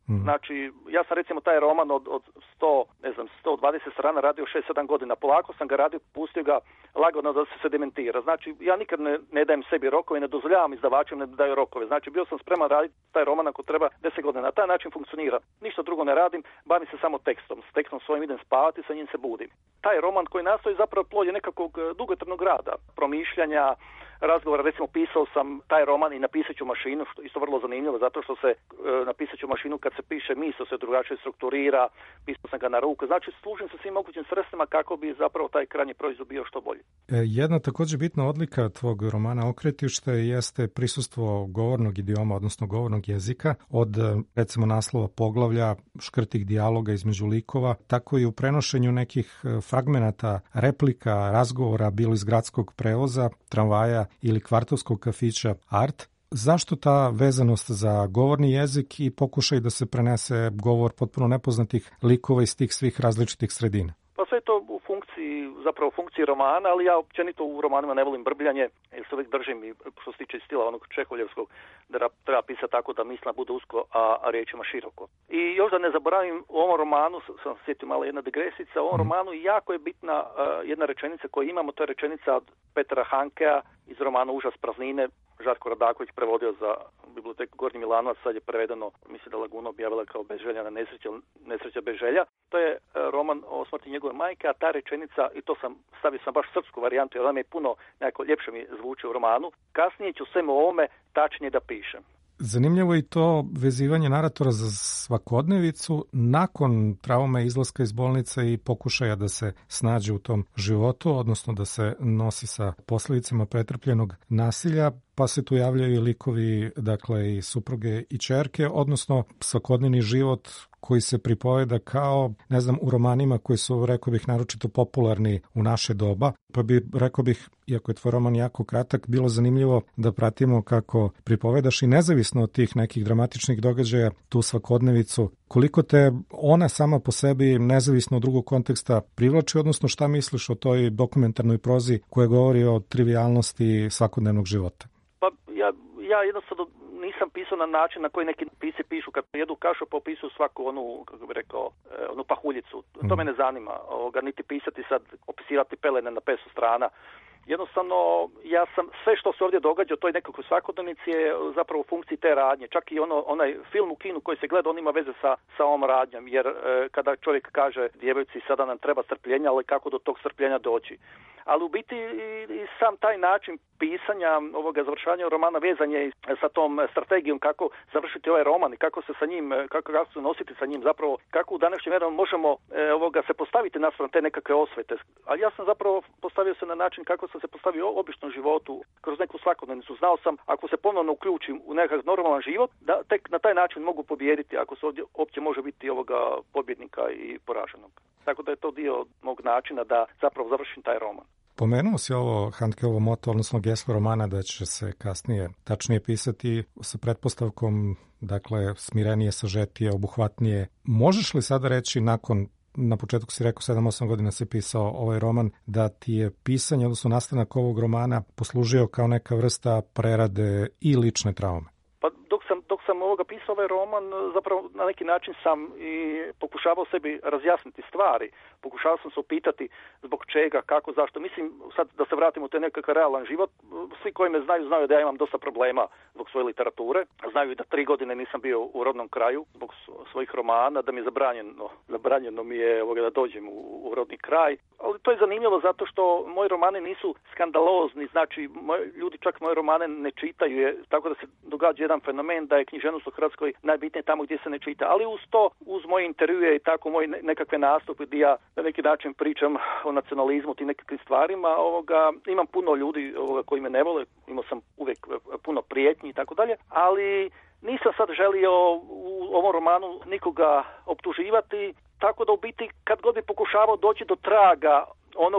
Mm. Znači, ja sam recimo taj roman od, od sto, ne znam, sto dvadeset strana radio šest sedam godina. Polako sam ga radio, pustio ga lagano da se sedimentira. Znači, ja nikad ne, ne dajem sebi rokove, ne dozvoljavam izdavačima da daju rokove. Znači, bio sam spreman raditi taj roman ako treba deset godina. Na taj način funkcionira. Ništa drugo ne radim, bavim se samo tekstom. S tekstom svojim idem spavati, sa njim se budim. Taj roman koji nastoji zapravo plod je nekakvog dugotrajnog rada, promišljanja, razgovora. Recimo, pisao sam taj roman i na pisaću mašinu, što isto vrlo zanimljivo, zato što se e, na pisaću mašinu kad se piše misao se drugačije strukturira, pisao sam ga na ruku. Znači, služim se svim mogućim sredstvima kako bi zapravo taj krajnji proizvod bio što bolji. Jedna također bitna odlika tvog romana Okretište jeste prisustvo govornog idioma, odnosno govornog jezika, od recimo naslova poglavlja, škrtih dijaloga između likova, tako i u prenošenju nekih fragmenata, replika, razgovora, bilo iz gradskog prevoza, tramvaja ili kvartovskog kafića Art. Zašto ta vezanost za govorni jezik i pokušaj da se prenese govor potpuno nepoznatih likova iz tih svih različitih sredina? Pa sve to u funkciji, zapravo u funkciji romana, ali ja općenito u romanima ne volim brbljanje, jer se uvijek držim i što se tiče stila onog čehovljevskog, da treba pisati tako da misla bude usko, a, a riječima široko. I još da ne zaboravim, u ovom romanu, sam sjetio malo jedna digresija, u ovom romanu jako je bitna uh, jedna rečenica koju imamo, to je rečenica od Petra Hankea iz romana Užas praznine. Žarko Radaković prevodio za biblioteku Gornji Milanovac, sad je prevedeno, mislim da Laguna objavila kao Bezželjana nesreća, nesreća bez želja. To je roman o smrti njegove majke, a ta rečenica, i to sam stavio sam baš srpsku varijantu, jer ona mi je puno nekako ljepše mi zvuči u romanu, kasnije ću svemu ovome tačnije da pišem. Zanimljivo je i to vezivanje naratora za svakodnevicu nakon traume izlaska iz bolnice i pokušaja da se snađe u tom životu, odnosno da se nosi sa posljedicama pretrpljenog nasilja, pa se tu javljaju i likovi, dakle, i supruge i ćerke, odnosno svakodnevni život koji se pripoveda kao, ne znam, u romanima koji su, rekao bih, naročito popularni u naše doba, pa bi, rekao bih, iako je tvoj roman jako kratak, bilo zanimljivo da pratimo kako pripovedaš i nezavisno od tih nekih dramatičnih događaja tu svakodnevicu. Koliko te ona sama po sebi, nezavisno od drugog konteksta, privlači, odnosno šta misliš o toj dokumentarnoj prozi koja govori o trivijalnosti svakodnevnog života? Pa ja, ja jednostavno nisam pisao na način na koji neki pisci pišu kad jedu kašu pa opisuju svaku onu, kako bih rekao, onu pahuljicu. To me ne zanima, ovoga, niti pisati sad, opisivati pelene na petsto strana. Jednostavno, ja sam, sve što se ovdje događa u toj nekakvoj svakodnevnici je zapravo u funkciji te radnje. Čak i ono, onaj film u kinu koji se gleda, on ima veze sa, sa ovom radnjom. Jer e, kada čovjek kaže djevojci sada nam treba strpljenja, ali kako do tog strpljenja doći. Ali u biti i, i sam taj način pisanja, ovoga završavanja romana vezan je sa tom strategijom kako završiti ovaj roman i kako se sa njim, kako, kako se nositi sa njim, zapravo kako u današnjem vremenu možemo e, ovoga se postaviti naspram te nekakve osvete. Ali ja sam zapravo postavio se na način kako sam se postavio u običnom životu, kroz neku svakodnevnicu. Znao sam, ako se ponovno uključim u nekakav normalan život, da tek na taj način mogu pobijediti, ako se ovdje uopće može biti ovoga pobjednika i poraženog. Tako da je to dio mog načina da zapravo završim taj roman. Pomenuo si ovo Handkeovo moto, odnosno geslo romana, da će se kasnije tačnije pisati sa pretpostavkom, dakle, smirenije, sažetije, obuhvatnije. Možeš li sada reći, nakon, na početku si rekao sedam osam godina si pisao ovaj roman, da ti je pisanje, odnosno nastanak ovog romana poslužio kao neka vrsta prerade i lične traume? Pa dok sam, dok sam ovoga pisao ovaj roman, zapravo na neki način sam i pokušavao sebi razjasniti stvari. Pokušavao sam se upitati zbog čega, kako, zašto. Mislim, sad da se vratimo u taj nekakav realan život, svi koji me znaju, znaju da ja imam dosta problema zbog svoje literature. Znaju da tri godine nisam bio u rodnom kraju zbog svojih romana, da mi je zabranjeno, zabranjeno mi je ovoga da dođem u, u rodni kraj. Ali to je zanimljivo zato što moji romani nisu skandalozni, znači moj, ljudi čak moje romane ne čitaju, je, tako da se događa jedan fenomen da je književnost u Hrvatskoj najbitnije tamo gdje se ne čita. Ali uz to, uz moje intervjue i tako moje nekakve nastupe gdje ja na neki način pričam o nacionalizmu, tim nekakvim stvarima, ovoga, imam puno ljudi ovoga, koji me ne vole, imao sam uvijek puno prijetnji i tako dalje, ali nisam sad želio u ovom romanu nikoga optuživati, tako da u biti kad god bi pokušavao doći do traga onoga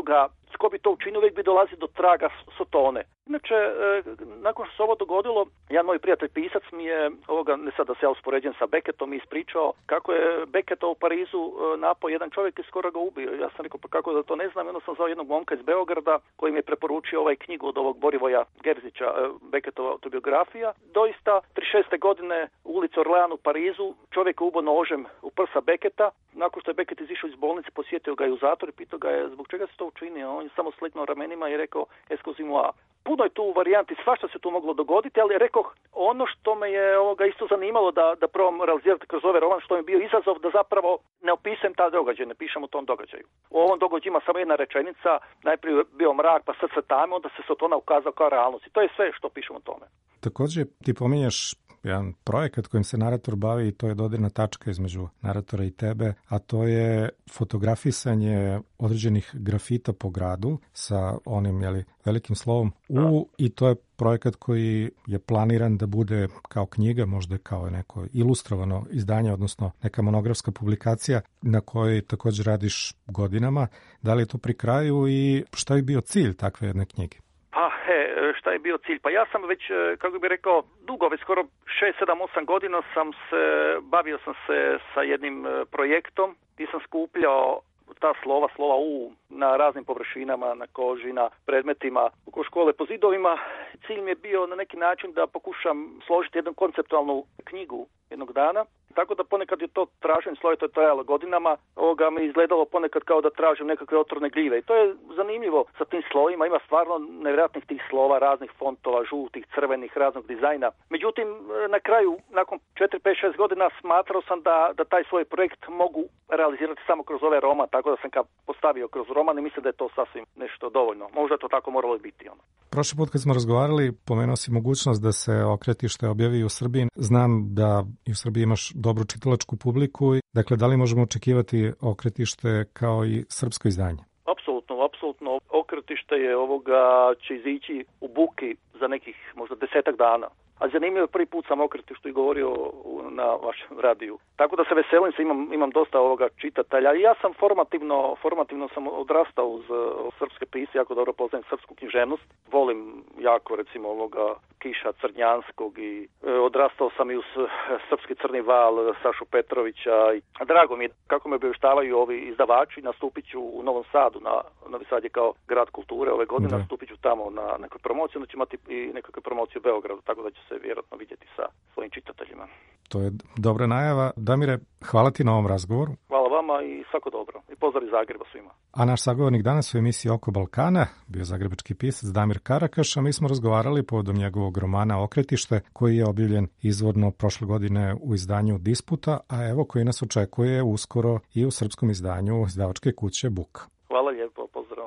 tko bi to učinio, uvijek bi dolazi do traga Sotone. Inače, e, nakon što se ovo dogodilo, jedan moj prijatelj pisac mi je, ovoga, ne sad da se ja uspoređujem sa Beckettom, ispričao kako je Becketta u Parizu e, napao jedan čovjek i skoro ga ubio. Ja sam rekao, pa kako da to ne znam, onda sam zvao jednog momka iz Beograda koji mi je preporučio ovaj knjigu od ovog Borivoja Gerzića, e, Beckettova autobiografija. Doista, trideset šeste godine ulica Orlean u Parizu, čovjek je ubio nožem u prsa Becketta. Nakon što je Beckett izišao iz bolnice, posjetio ga je u zatvor i pitao ga je zbog čega se to učinio. On je samo sliknuo ramenima i rekao, excusez-moi. Puno je tu varijanti, svašta se tu moglo dogoditi, ali rekoh, ono što me je ovoga isto zanimalo da, da probam realizirati kroz ovaj roman, što mi je bio izazov da zapravo ne opisujem ta događaj, ne pišem o tom događaju. U ovom događaju ima samo jedna rečenica, najprije bio mrak, pa srce tame, onda se Sotona ukazao kao realnost. I to je sve što pišem o tome. Također ti pominješ jedan projekat kojim se narator bavi i to je dodirna tačka između naratora i tebe, a to je fotografisanje određenih grafita po gradu sa onim jeli, velikim slovom U i to je projekat koji je planiran da bude kao knjiga, možda kao neko ilustrovano izdanje, odnosno neka monografska publikacija na kojoj također radiš godinama. Da li je to pri kraju i šta je bio cilj takve jedne knjige? Pa, he, šta je bio cilj? Pa ja sam već, kako bih rekao, dugo, već skoro šest, sedam, osam godina sam se, bavio sam se sa jednim projektom gdje sam skupljao ta slova, slova U na raznim površinama, na koži, na predmetima, oko škole, po zidovima. Cilj mi je bio na neki način da pokušam složiti jednu konceptualnu knjigu jednog dana. Tako da ponekad je to traženje slova, to je trajalo godinama, ovoga mi izgledalo ponekad kao da tražim nekakve otvorne gljive. I to je zanimljivo sa tim slovima, ima stvarno nevjerojatnih tih slova, raznih fontova, žutih, crvenih, raznog dizajna. Međutim, na kraju, nakon četiri, pet, šest godina smatrao sam da, da taj svoj projekt mogu realizirati samo kroz ovaj roman, tako da sam ga postavio kroz roman i mislim da je to sasvim nešto dovoljno. Možda to tako moralo biti. Ono. Prošli put kad smo razgovarali, pomenuo si mogućnost da se Okretište objavi u Srbiji. Znam da i u Srbiji imaš dobru čitalačku publiku. Dakle, da li možemo očekivati Okretište kao i srpsko izdanje? Apsolutno, apsolutno. Okretište je ovoga će izići u buki za nekih možda desetak dana. A zanimljivo, prvi put sam o Okretištu i govorio na vašem radiju. Tako da se veselim se, imam, imam dosta ovoga čitatelja. I ja sam formativno, formativno sam odrastao uz uh, srpske pisce, jako dobro poznajem srpsku književnost. Volim jako, recimo, ovoga Kiša Crnjanskog i e, odrastao sam i uz uh, srpski Crni val Sašu Petrovića. I, drago mi je kako me obavještavaju ovi izdavači. Nastupit ću u Novom Sadu, na Novi Sad je kao grad kulture ove godine, da. Nastupit ću tamo na nekoj promociji, onda ću imati i nekakve promocije u Beogradu, tako da ću se vjerojatno vidjeti sa svojim čitateljima. To je dobra najava. Damire, hvala ti na ovom razgovoru. Hvala vama i svako dobro. I pozdrav iz Zagreba svima. A naš sagovornik danas u emisiji Oko Balkana bio zagrebački pisac Damir Karakaš, a mi smo razgovarali povodom njegovog romana Okretište, koji je objavljen izvorno prošle godine u izdanju Disputa, a evo koji nas očekuje uskoro i u srpskom izdanju izdavačke kuće Buk. Hvala lijepo, pozdrav.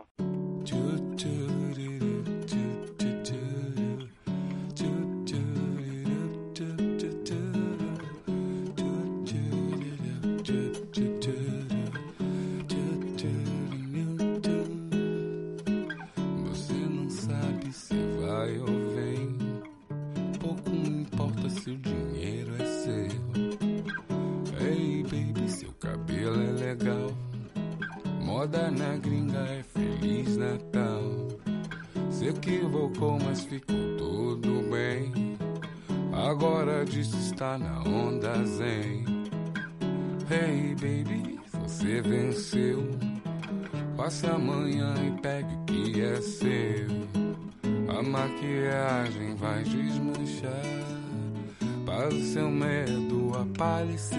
Moda na gringa é Feliz Natal. Se equivocou, mas ficou tudo bem. Agora disso está na onda zen. Hey baby, você venceu. Passe amanhã e pegue o que é seu. A maquiagem vai desmanchar para o seu medo aparecer.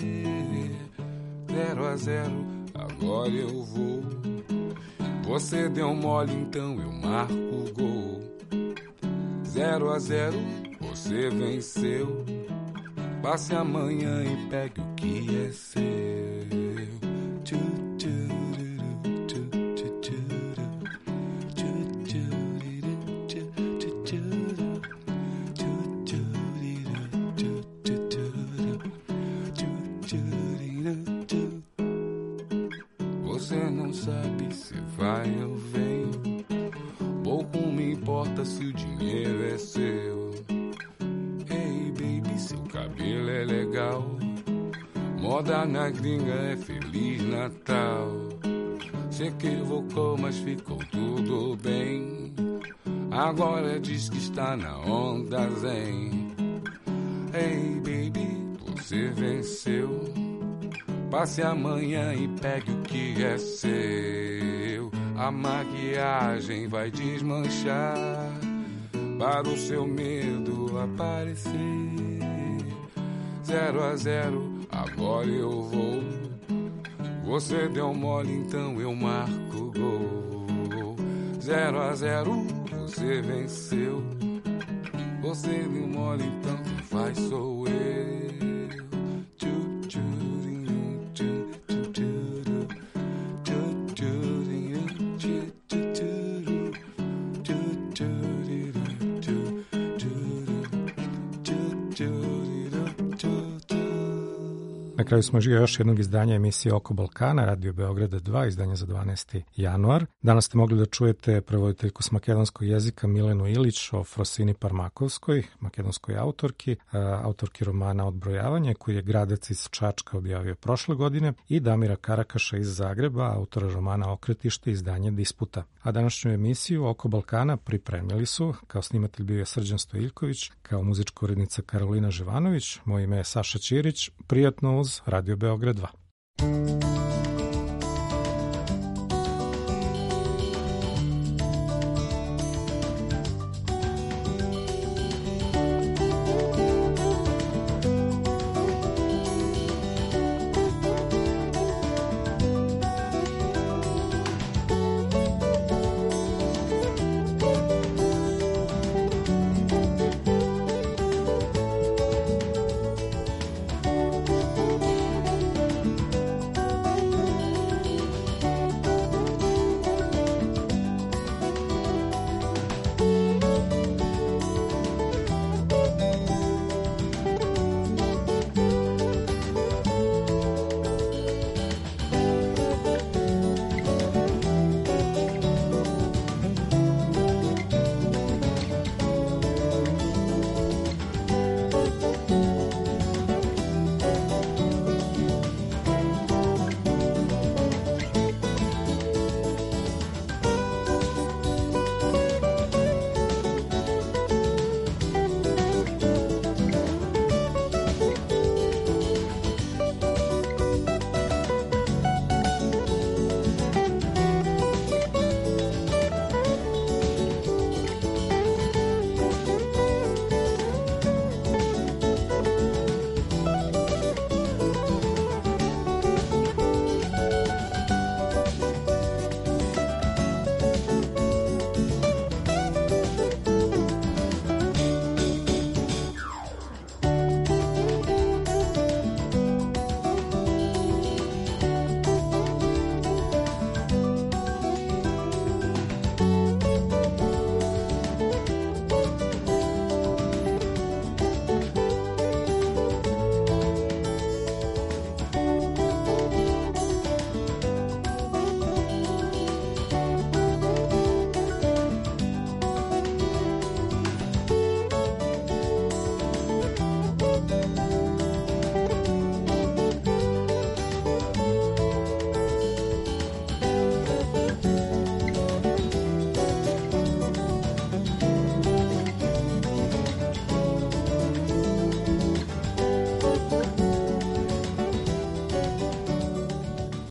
Zero a zero, agora eu vou. Você deu mole, então eu marco o gol. Zero a zero, você venceu. Passe amanhã e pegue o que é seu. Tchu, tchu, tchu, tchu, tchu, tchu, tchu, tchu, tchu, tchu, Você não sabe se vai ou vem. Pouco me importa se o dinheiro é seu. Hey baby, seu cabelo é legal. Moda na gringa é Feliz Natal. se equivocou, mas ficou tudo bem. Agora diz que está na onda zen. Hey baby, você venceu. Passe amanhã e pegue o que é seu. A maquiagem vai desmanchar para o seu medo aparecer. Zero a zero, agora eu vou. Você deu mole, então eu marco gol. Zero a zero, você venceu. Você deu mole, então quem faz sou eu. Tchu, tchu, tchu, tchu, tchu, tchu, tchu, Na kraju smo živjeli još jednog izdanja emisije Oko Balkana, Radio Beograda dva, izdanje za dvanaesti januar. Danas ste mogli da čujete prevoditeljku s makedonskog jezika Milenu Ilić o Frosini Parmakovskoj, makedonskoj autorki, autorki romana Odbrojavanje, koji je Gradac iz Čačka objavio prošle godine, i Damira Karakaša iz Zagreba, autora romana Okretište, izdanje Disputa. A današnju emisiju Oko Balkana pripremili su, kao snimatelj bio je Srđan Stojiljković, kao muzička urednica Karolina Živanović, moje ime je Saša Ćirić, prijatno uz Radio Beograd dva.